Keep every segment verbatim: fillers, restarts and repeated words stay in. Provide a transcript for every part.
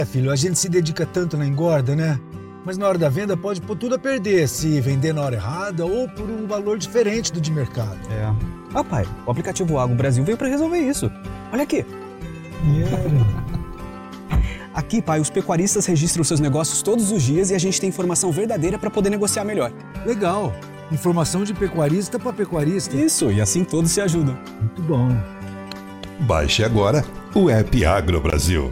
É, filho, a gente se dedica tanto na engorda, né? Mas na hora da venda pode pôr tudo a perder se vender na hora errada ou por um valor diferente do de mercado. É. Ah, pai, o aplicativo Agro Brasil veio para resolver isso. Olha aqui. Yeah. Aqui, pai, os pecuaristas registram seus negócios todos os dias e a gente tem informação verdadeira para poder negociar melhor. Legal. Informação de pecuarista para pecuarista. Isso, e assim todos se ajudam. Muito bom. Baixe agora o app Agro Brasil.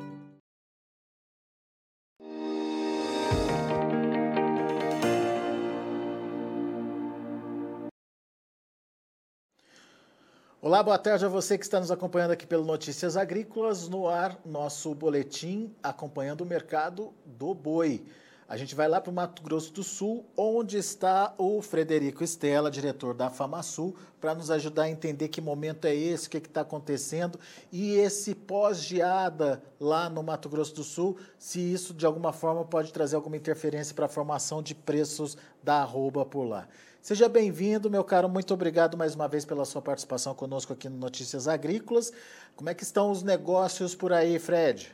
Olá, boa tarde a você que está nos acompanhando aqui pelo Notícias Agrícolas, no ar, nosso boletim acompanhando o mercado do boi. A gente vai lá para o Mato Grosso do Sul, onde está o Frederico Stella, diretor da FamaSul, para nos ajudar a entender que momento é esse, o que está acontecendo e esse pós-geada lá no Mato Grosso do Sul, se isso de alguma forma pode trazer alguma interferência para a formação de preços da arroba por lá. Seja bem-vindo, meu caro, muito obrigado mais uma vez pela sua participação conosco aqui no Notícias Agrícolas. Como é que estão os negócios por aí, Fred?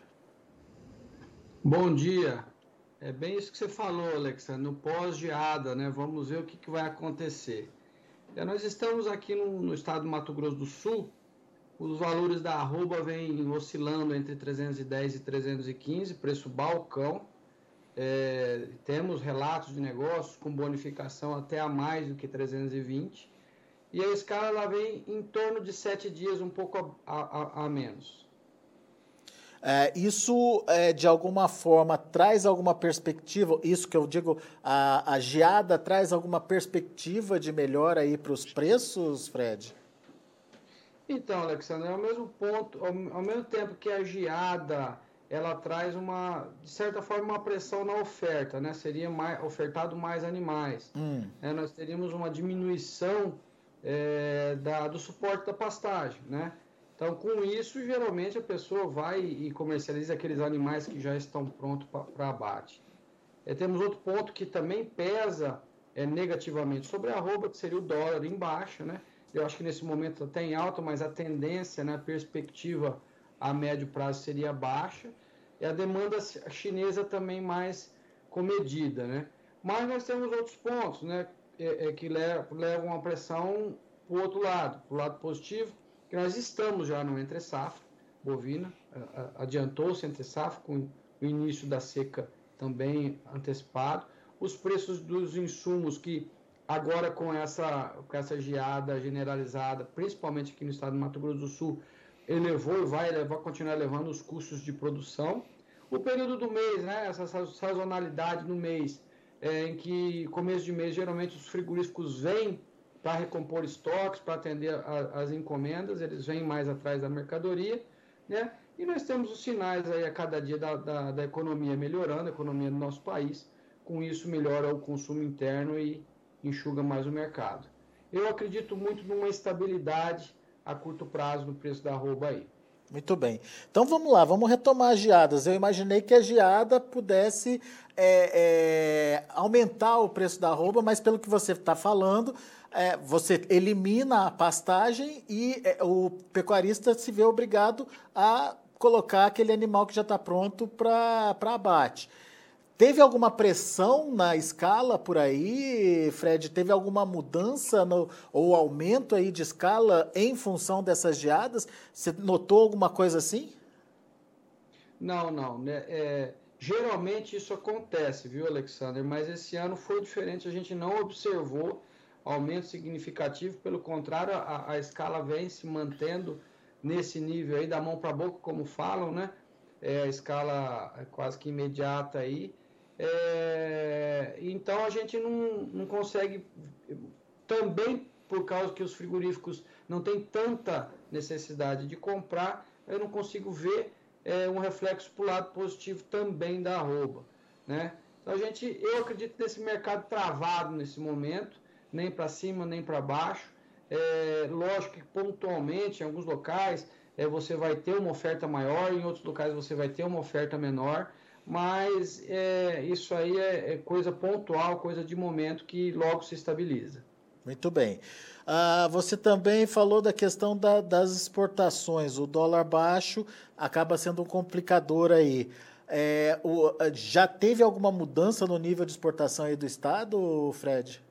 Bom dia. É bem isso que você falou, Alexandre, no pós-geada, né? Vamos ver o que, que vai acontecer. É, nós estamos aqui no, no estado do Mato Grosso do Sul, os valores da arroba vêm oscilando entre trezentos e dez e trezentos e quinze, preço balcão. É, temos relatos de negócios com bonificação até a mais do que trezentos e vinte, e a escala ela vem em torno de sete dias, um pouco a, a, a menos. É, isso, é, de alguma forma, traz alguma perspectiva, isso que eu digo, a, a geada traz alguma perspectiva de melhora aí para os preços, Fred? Então, Alexandre, ao mesmo ponto, ao, ao mesmo tempo que a geada ela traz uma, de certa forma, uma pressão na oferta, né? Seria mais, ofertado mais animais. Hum. É, nós teríamos uma diminuição é, da, do suporte da pastagem, né? Então, com isso, geralmente a pessoa vai e comercializa aqueles animais que já estão prontos para abate. É, temos outro ponto que também pesa é, negativamente sobre a arroba, que seria o dólar em baixa, né? Eu acho que nesse momento está em alta, mas a tendência, né, a perspectiva a médio prazo seria baixa, e a demanda chinesa também mais comedida, né? Mas nós temos outros pontos, né, é, é, que levam, levam uma pressão para o outro lado, para o lado positivo, que nós estamos já no entre-safra bovina, adiantou-se entre-safra com o início da seca também antecipado, os preços dos insumos que agora com essa, com essa geada generalizada, principalmente aqui no estado do Mato Grosso do Sul, elevou e vai elevar, continuar elevando os custos de produção. O período do mês, né, essa sazonalidade no mês, é, em que começo de mês geralmente os frigoríficos vêm para recompor estoques, para atender a, as encomendas, eles vêm mais atrás da mercadoria, né? E nós temos os sinais aí a cada dia da, da, da economia melhorando, a economia do nosso país, com isso melhora o consumo interno e enxuga mais o mercado. Eu acredito muito numa estabilidade a curto prazo no preço da arroba aí. Muito bem. Então vamos lá, vamos retomar as geadas. Eu imaginei que a geada pudesse é, é, aumentar o preço da arroba, mas pelo que você está falando, é, você elimina a pastagem e é, o pecuarista se vê obrigado a colocar aquele animal que já está pronto para abate. Teve alguma pressão na escala por aí, Fred? Teve alguma mudança no, ou aumento aí de escala em função dessas geadas? Você notou alguma coisa assim? Não, não. Né? É, geralmente isso acontece, viu, Alexander? Mas esse ano foi diferente. A gente não observou aumento significativo. Pelo contrário, a, a escala vem se mantendo nesse nível aí, da mão para a boca, como falam, né? É, a escala é quase que imediata aí. É, então a gente não, não consegue, também por causa que os frigoríficos não têm tanta necessidade de comprar, eu não consigo ver é, um reflexo para o lado positivo também da arroba, né? Então a gente, eu acredito nesse mercado travado nesse momento, nem para cima nem para baixo. É, lógico que pontualmente em alguns locais é, você vai ter uma oferta maior, em outros locais você vai ter uma oferta menor, mas é, isso aí é, é coisa pontual, coisa de momento que logo se estabiliza. Muito bem. Ah, você também falou da questão da, das exportações. O dólar baixo acaba sendo um complicador aí. É, o, já teve alguma mudança no nível de exportação aí do Estado, Fred?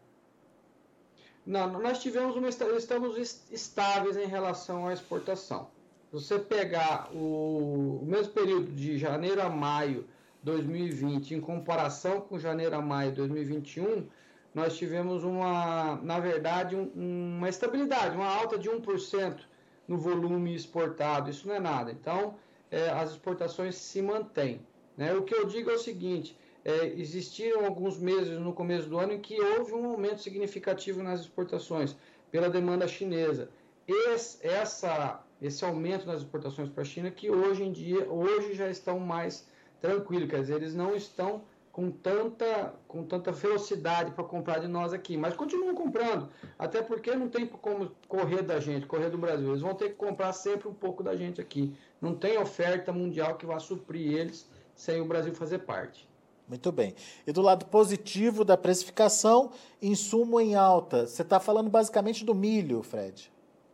Não, nós tivemos uma, estamos estáveis em relação à exportação. Se você pegar o, o mesmo período de janeiro a maio de dois mil e vinte, em comparação com janeiro a maio de dois mil e vinte e um, nós tivemos, uma, na verdade, um, uma estabilidade, uma alta de um por cento no volume exportado. Isso não é nada. Então, é, as exportações se mantêm, né? O que eu digo é o seguinte... É, existiram alguns meses no começo do ano em que houve um aumento significativo nas exportações pela demanda chinesa. Esse, essa, esse aumento nas exportações para a China que hoje em dia, hoje já estão mais tranquilos, quer dizer, eles não estão com tanta, com tanta velocidade para comprar de nós aqui, mas continuam comprando, até porque não tem como correr da gente, correr do Brasil, eles vão ter que comprar sempre um pouco da gente aqui, não tem oferta mundial que vá suprir eles sem o Brasil fazer parte. Muito bem. E do lado positivo da precificação, insumo em alta. Você está falando basicamente do milho, Fred.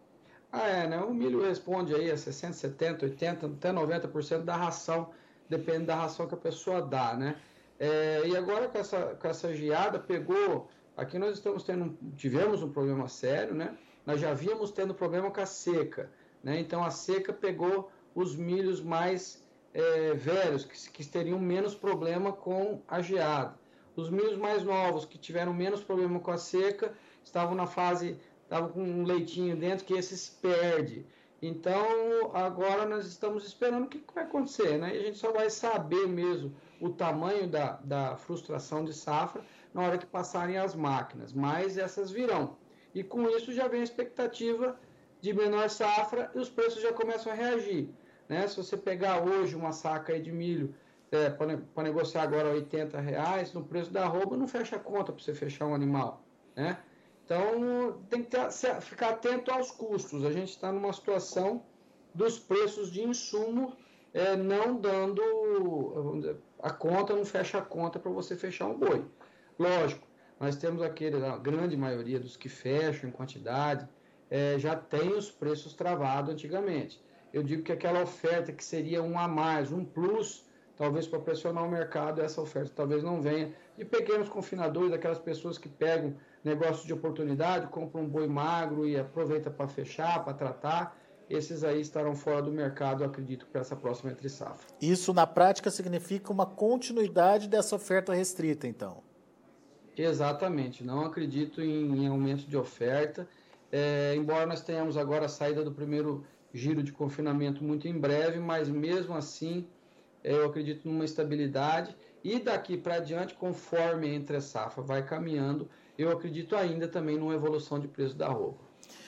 Ah, é, né? O milho responde aí a sessenta, setenta, oitenta, até noventa por cento da ração, depende da ração que a pessoa dá, né? É, e agora com essa, com essa geada, pegou... Aqui nós estamos tendo, tivemos um problema sério, né? Nós já víamos tendo problema com a seca, né? Então a seca pegou os milhos mais... É, velhos, que, que teriam menos problema com a geada. Os milhos mais novos, que tiveram menos problema com a seca, estavam na fase, estavam com um leitinho dentro, que esses perde. Então, agora nós estamos esperando o que, que vai acontecer, né? E a gente só vai saber mesmo o tamanho da, da frustração de safra na hora que passarem as máquinas, mas essas virão. E com isso já vem a expectativa de menor safra e os preços já começam a reagir. Né? Se você pegar hoje uma saca aí de milho é, para negociar agora oitenta reais, no preço da arroba não fecha a conta para você fechar um animal. Né? Então tem que ter, ficar atento aos custos. A gente está numa situação dos preços de insumo é, não dando a conta, não fecha a conta para você fechar um boi. Lógico, nós temos aquele, a grande maioria dos que fecham em quantidade, é, já tem os preços travados antigamente. Eu digo que aquela oferta que seria um a mais, um plus, talvez para pressionar o mercado, essa oferta talvez não venha. De pequenos confinadores, daquelas pessoas que pegam negócios de oportunidade, compram um boi magro e aproveita para fechar, para tratar, esses aí estarão fora do mercado, eu acredito, para essa próxima entre safra. Isso, na prática, significa uma continuidade dessa oferta restrita, então? Exatamente. Não acredito em, em aumento de oferta, é, embora nós tenhamos agora a saída do primeiro giro de confinamento muito em breve, mas mesmo assim eu acredito numa estabilidade e daqui para adiante, conforme entre a safra vai caminhando, eu acredito ainda também numa evolução de preço da arroba.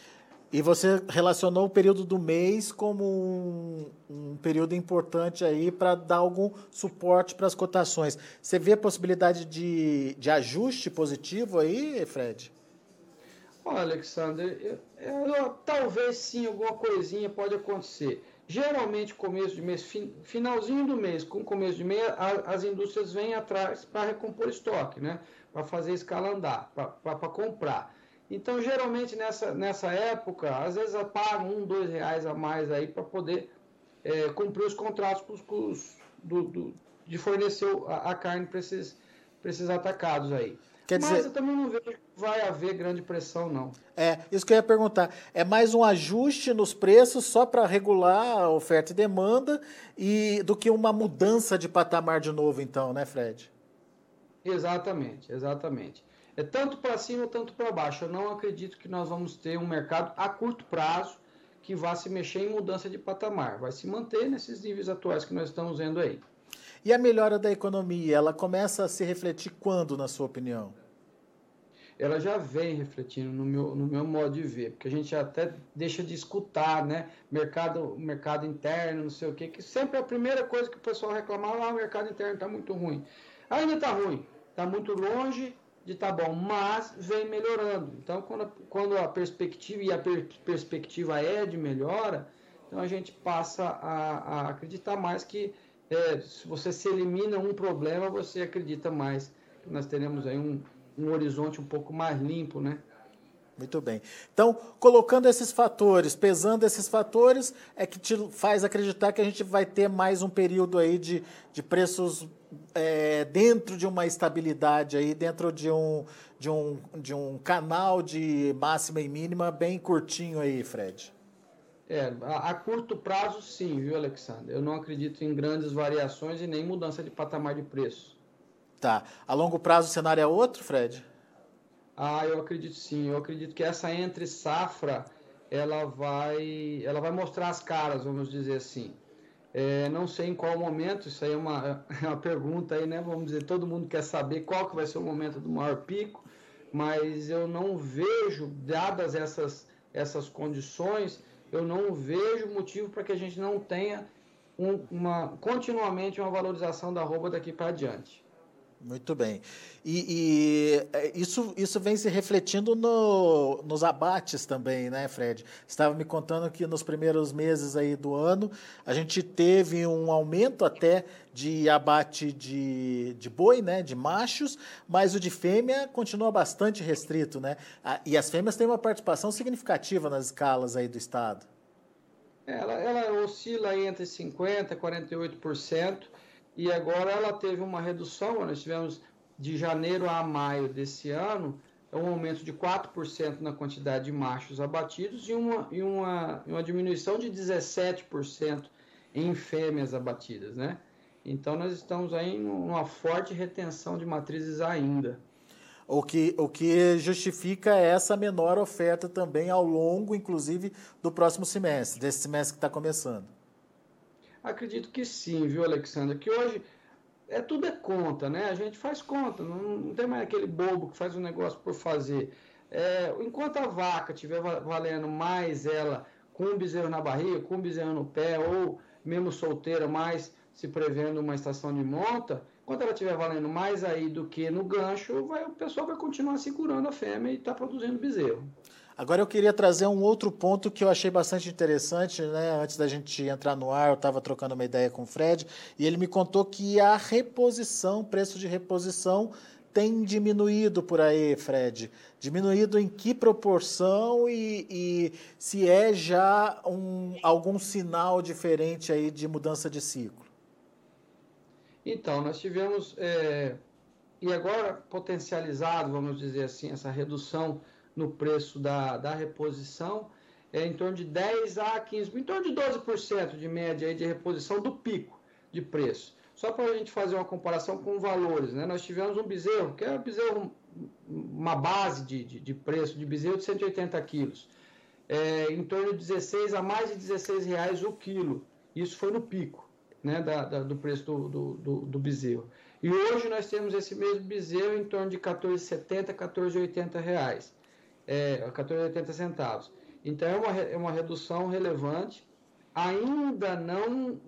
E você relacionou o período do mês como um, um período importante aí para dar algum suporte para as cotações. Você vê a possibilidade de, de ajuste positivo aí, Fred? Olha, Alexander, eu, eu, talvez sim, alguma coisinha pode acontecer. Geralmente, começo de mês, fin, finalzinho do mês, com começo de mês, a, as indústrias vêm atrás para recompor estoque, né? Para fazer escala andar, para comprar. Então, geralmente, nessa, nessa época, às vezes pagam um, dois reais a mais aí para poder é, cumprir os contratos pros, pros, do, do, de fornecer a, a carne para esses, para esses atacados aí. Quer dizer, mas eu também não vejo que vai haver grande pressão, não. É, isso que eu ia perguntar. É mais um ajuste nos preços só para regular a oferta e demanda e, do que uma mudança de patamar de novo, então, né, Fred? Exatamente, exatamente. É tanto para cima, tanto para baixo. Eu não acredito que nós vamos ter um mercado a curto prazo que vá se mexer em mudança de patamar. Vai se manter nesses níveis atuais que nós estamos vendo aí. E a melhora da economia, ela começa a se refletir quando, na sua opinião? Ela já vem refletindo no meu, no meu modo de ver, porque a gente até deixa de escutar, né? Mercado, mercado interno, não sei o quê, que sempre é a primeira coisa que o pessoal reclamava, ah, o mercado interno está muito ruim. Ainda está ruim, está muito longe de estar tá bom, mas vem melhorando. Então, quando a, quando a perspectiva, e a per, perspectiva é de melhora, então a gente passa a, a acreditar mais que É, se você se elimina um problema, você acredita mais que nós teremos aí um, um horizonte um pouco mais limpo, né? Muito bem. Então, colocando esses fatores, pesando esses fatores, é que te faz acreditar que a gente vai ter mais um período aí de, de preços é, dentro de uma estabilidade, aí, dentro de um, de, um, de um canal de máxima e mínima bem curtinho aí, Fred. É, a, a curto prazo sim, viu, Alexandre? Eu não acredito em grandes variações e nem mudança de patamar de preço. Tá. A longo prazo o cenário é outro, Fred? Ah, eu acredito sim. Eu acredito que essa entre safra, ela vai, ela vai mostrar as caras, vamos dizer assim. É, não sei em qual momento, isso aí é uma, é uma pergunta aí, né? Vamos dizer, todo mundo quer saber qual que vai ser o momento do maior pico, mas eu não vejo, dadas essas, essas condições, eu não vejo motivo para que a gente não tenha um, uma, continuamente uma valorização da arroba daqui para adiante. Muito bem. E, e isso, isso vem se refletindo no, nos abates também, né, Fred? Você estava me contando que nos primeiros meses aí do ano a gente teve um aumento até de abate de, de boi, né, de machos, mas o de fêmea continua bastante restrito, né? E as fêmeas têm uma participação significativa nas escalas aí do estado. Ela, ela oscila aí entre cinquenta por cento e quarenta e oito por cento. E agora ela teve uma redução, nós tivemos de janeiro a maio desse ano, um aumento de quatro por cento na quantidade de machos abatidos e uma, e uma, uma diminuição de dezessete por cento em fêmeas abatidas, né? Então nós estamos aí numa forte retenção de matrizes ainda. O que, o que justifica essa menor oferta também ao longo, inclusive, do próximo semestre, desse semestre que está começando. Acredito que sim, viu, Alexandre? Que hoje é tudo é conta, né? A gente faz conta, não, não tem mais aquele bobo que faz um negócio por fazer. É, enquanto a vaca estiver valendo mais ela com um bezerro na barriga, com um bezerro no pé, ou mesmo solteira, mais se prevendo uma estação de monta, enquanto ela estiver valendo mais aí do que no gancho, vai, o pessoal vai continuar segurando a fêmea e está produzindo bezerro. Agora eu queria trazer um outro ponto que eu achei bastante interessante, né? Antes da gente entrar no ar, eu estava trocando uma ideia com o Fred, e ele me contou que a reposição, preço de reposição, tem diminuído por aí, Fred. Diminuído em que proporção e, e se é já um, algum sinal diferente aí de mudança de ciclo? Então, nós tivemos, é, e agora potencializado, vamos dizer assim, essa redução no preço da, da reposição, é em torno de dez a quinze, em torno de doze por cento de média aí de reposição do pico de preço. Só para a gente fazer uma comparação com valores, né? Nós tivemos um bezerro, que é um bezerro, uma base de, de, de preço de bezerro de cento e oitenta quilos, é, em torno de dezesseis a mais de dezesseis reais o quilo. Isso foi no pico, né, da, da, do preço do, do, do, do bezerro. E hoje nós temos esse mesmo bezerro em torno de quatorze e setenta, quatorze e oitenta reais. É, quatorze e oitenta centavos. Então é uma, é uma redução relevante. Ainda não,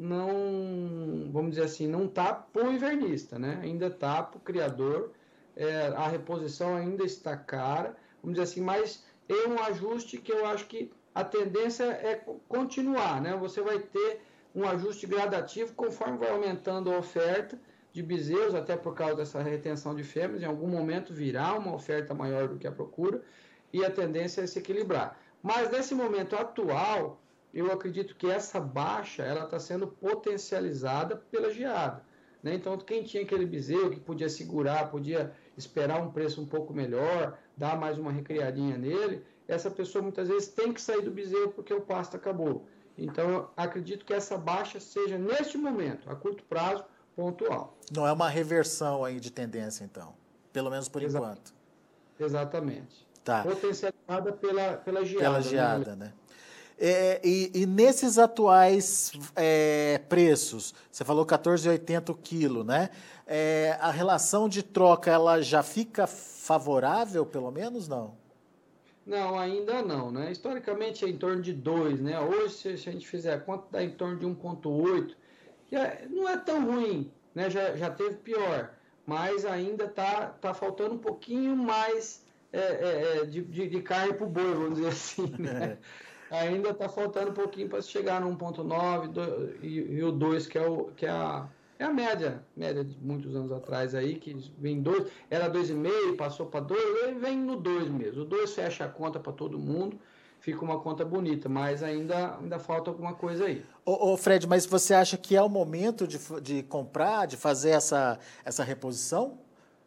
não, vamos dizer assim, não está para o invernista, né? Ainda está para o criador. É, a reposição ainda está cara, vamos dizer assim, mas é um ajuste que eu acho que a tendência é continuar, né? Você vai ter um ajuste gradativo conforme vai aumentando a oferta de bezerros, até por causa dessa retenção de fêmeas. Em algum momento virá uma oferta maior do que a procura, e a tendência é se equilibrar. Mas nesse momento atual, eu acredito que essa baixa ela está sendo potencializada pela geada, né? Então, quem tinha aquele bezerro que podia segurar, podia esperar um preço um pouco melhor, dar mais uma recriadinha nele, essa pessoa muitas vezes tem que sair do bezerro porque o pasto acabou. Então, eu acredito que essa baixa seja, neste momento, a curto prazo, pontual. Não é uma reversão aí de tendência, então, pelo menos por Exato. enquanto. Exatamente. Tá. Potencializada pela, pela geada. Pela geada, né? né? É, e, e nesses atuais é, preços, você falou quatorze e oitenta o quilo, né? É, a relação de troca, ela já fica favorável, pelo menos, não? Não, ainda não, né? Historicamente é em torno de dois, né? Hoje, se a gente fizer a conta, dá em torno de um vírgula oito, que é, não é tão ruim, né? Já, já teve pior, mas ainda tá, tá faltando um pouquinho mais é, é, de, de, de carne para o boi, vamos dizer assim, né? Ainda está faltando um pouquinho para chegar no um vírgula nove e, e o dois, que é, o, que é a, É a média, média de muitos anos atrás aí, que vem dois, era dois vírgula cinco, passou para dois, ele vem no dois mesmo. O dois fecha a conta para todo mundo, fica uma conta bonita, mas ainda, ainda falta alguma coisa aí. Ô, ô Fred, mas você acha que é o momento de, de comprar, de fazer essa, essa reposição?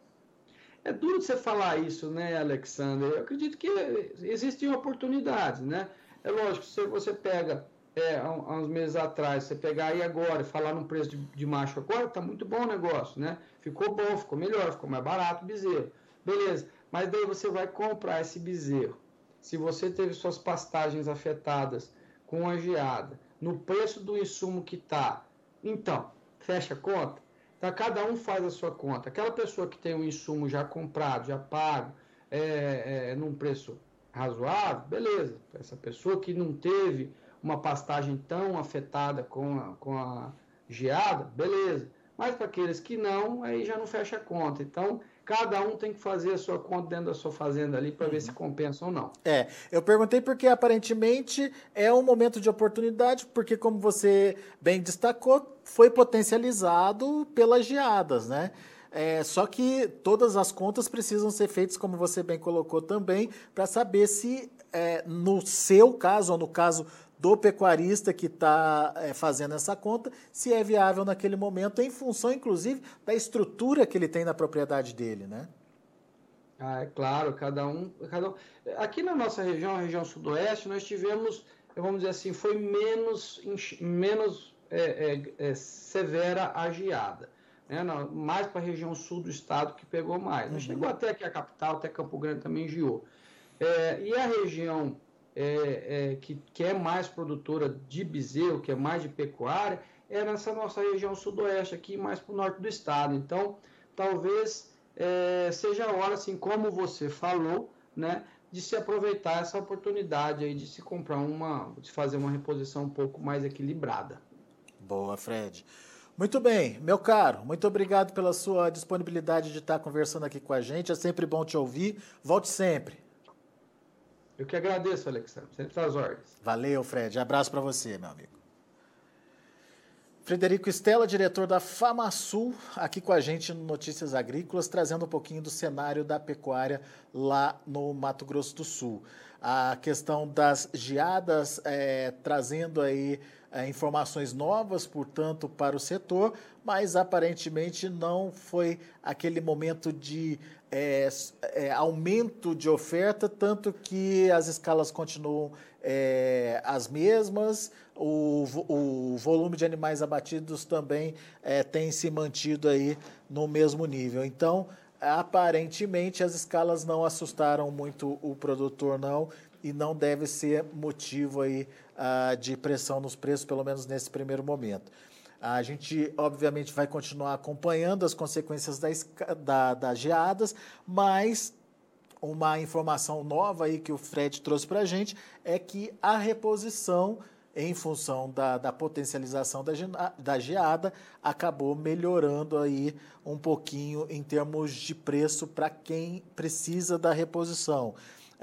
É duro você falar isso, né, Alexander? Eu acredito que existem oportunidades, né? É lógico, se você pega, é, há uns meses atrás, você pegar aí agora e falar num preço de, de macho agora, tá muito bom o negócio, né? Ficou bom, ficou melhor, ficou mais barato o bezerro. Beleza, mas daí você vai comprar esse bezerro. Se você teve suas pastagens afetadas com a geada, no preço do insumo que tá, então, fecha a conta? Então, cada um faz a sua conta. Aquela pessoa que tem um insumo já comprado, já pago, é, é, num preço razoável, beleza. Essa pessoa que não teve uma pastagem tão afetada com a, com a geada, beleza. Mas para aqueles que não, aí já não fecha a conta. Então, cada um tem que fazer a sua conta dentro da sua fazenda ali para uhum. ver se compensa ou não. É, eu perguntei porque aparentemente é um momento de oportunidade, porque como você bem destacou, foi potencializado pelas geadas, né? É, só que todas as contas precisam ser feitas, como você bem colocou também, para saber se é, no seu caso, ou no caso do pecuarista que está é, fazendo essa conta, se é viável naquele momento, em função, inclusive, da estrutura que ele tem na propriedade dele, né? Ah, é claro, cada um, cada um... Aqui na nossa região, a região sudoeste, nós tivemos, vamos dizer assim, foi menos, menos é, é, é, severa a geada. Né? Não, mais para a região sul do estado que pegou mais. Uhum. Chegou até aqui a capital, até Campo Grande também geou. É, e a região é, é, que, que é mais produtora de bezerro, que é mais de pecuária, é nessa nossa região sudoeste, aqui mais para o norte do estado. Então, talvez é, seja a hora, assim como você falou, né, de se aproveitar essa oportunidade aí de se comprar uma, de fazer uma reposição um pouco mais equilibrada. Boa, Fred. Muito bem, meu caro, muito obrigado pela sua disponibilidade de estar conversando aqui com a gente. É sempre bom te ouvir. Volte sempre. Eu que agradeço, Alexandre. Sempre às ordens. Valeu, Fred. Abraço para você, meu amigo. Frederico Stella, diretor da FamaSul, aqui com a gente no Notícias Agrícolas, trazendo um pouquinho do cenário da pecuária lá no Mato Grosso do Sul. A questão das geadas, é, trazendo aí é, informações novas, portanto, para o setor, mas aparentemente não foi aquele momento de é, é, aumento de oferta, tanto que as escalas continuam é, as mesmas, o, o volume de animais abatidos também é, tem se mantido aí no mesmo nível. Então, aparentemente, as escalas não assustaram muito o produtor, não, e não deve ser motivo aí, uh, de pressão nos preços, pelo menos nesse primeiro momento. A gente, obviamente, vai continuar acompanhando as consequências das da, da geadas, mas uma informação nova aí que o Fred trouxe para a gente é que a reposição, em função da, da potencialização da, da geada, acabou melhorando aí um pouquinho em termos de preço para quem precisa da reposição.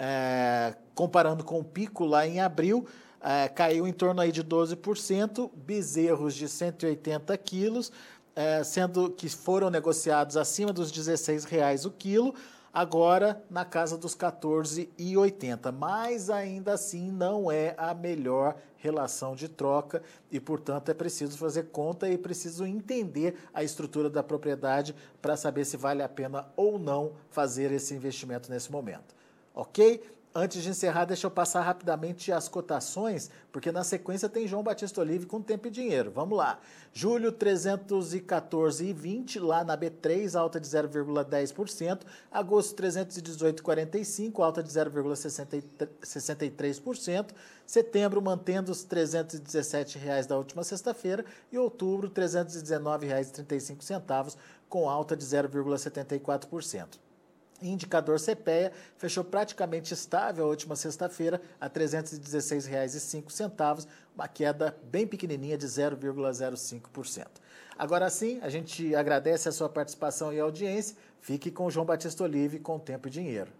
É, comparando com o pico lá em abril, é, caiu em torno aí de doze por cento, bezerros de cento e oitenta quilos, é, sendo que foram negociados acima dos dezesseis reais o quilo, agora na casa dos quatorze reais e oitenta centavos, mas ainda assim não é a melhor relação de troca e, portanto, é preciso fazer conta e preciso entender a estrutura da propriedade para saber se vale a pena ou não fazer esse investimento nesse momento. Ok? Antes de encerrar, deixa eu passar rapidamente as cotações, porque na sequência tem João Batista Olive com Tempo e Dinheiro. Vamos lá. Julho, trezentos e quatorze reais e vinte centavos, lá na B três, alta de zero vírgula dez por cento. Agosto, trezentos e dezoito reais e quarenta e cinco centavos, alta de zero vírgula sessenta e três por cento. Setembro, mantendo os trezentos e dezessete reais da última sexta-feira. E outubro, trezentos e dezenove reais e trinta e cinco centavos, com alta de zero vírgula setenta e quatro por cento. Indicador C P E A fechou praticamente estável a última sexta-feira a trezentos e dezesseis reais e cinco centavos, uma queda bem pequenininha de zero vírgula zero cinco por cento. Agora sim, a gente agradece a sua participação e audiência. Fique com o João Batista Olive com Tempo e Dinheiro.